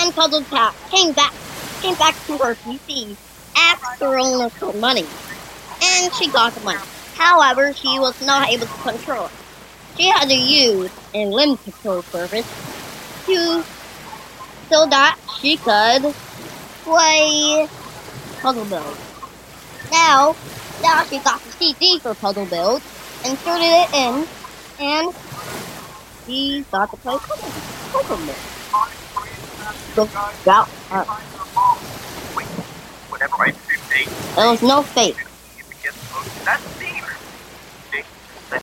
Then Puzzle Cat came back to her PC, asked her owner for money, and she got the money. However, she was not able to control it. She had to use a limb control service so that she could play Puzzle Build. Now she got the CD for Puzzle Build, inserted it in, and she got to play Puzzle Build. There was no fake.